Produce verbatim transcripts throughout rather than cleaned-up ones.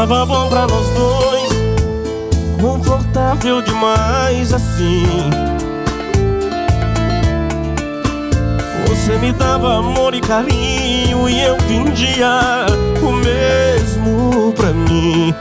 Tava bom pra nós dois, confortável demais assim. Você me dava amor e carinho e eu fingia o mesmo pra mim.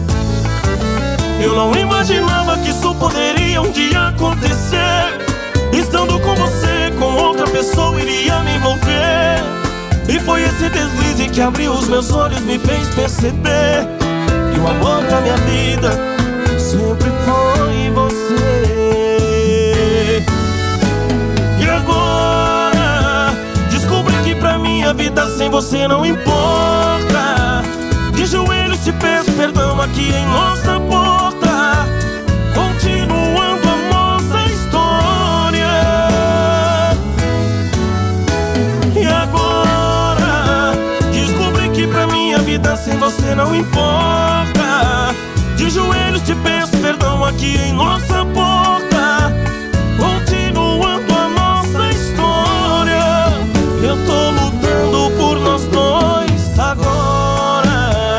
Eu não imaginava que isso poderia um dia acontecer. Estando com você, com outra pessoa iria me envolver. E foi esse deslize que abriu os meus olhos, me fez perceber que o amor da minha vida sempre foi você. E agora descobri que pra minha vida sem você não importa. De joelhos te peço perdão aqui em nossa porta, continuando a nossa história. E agora descobri que pra minha vida sem você não importa. De joelhos te peço perdão aqui em nossa porta, continuando a nossa história. Eu tô lutando por nós dois agora.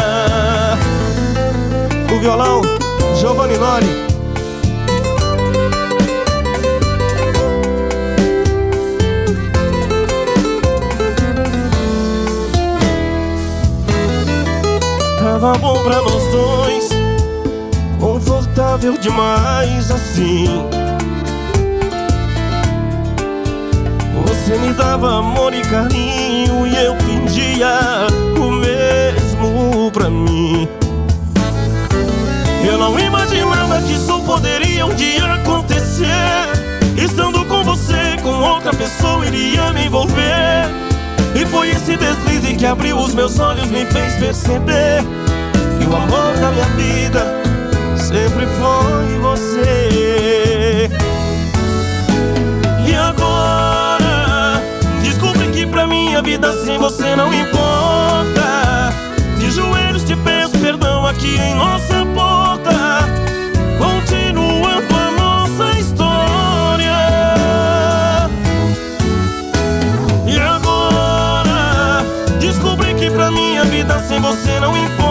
O violão, Giovanni Nori. Tava bom pra nós dois, confortável demais assim. Você me dava amor e carinho e eu fingia o mesmo pra mim. Eu não imaginava que isso poderia um dia acontecer. Estando com você, com outra pessoa iria me envolver. E foi esse deslize que abriu os meus olhos, me fez perceber que o amor da minha vida sempre foi você. E agora descobri que pra minha vida sem você não importa. De joelhos te peço perdão aqui em nossa porta, continuando a nossa história. E agora descobri que pra minha vida sem você não importa.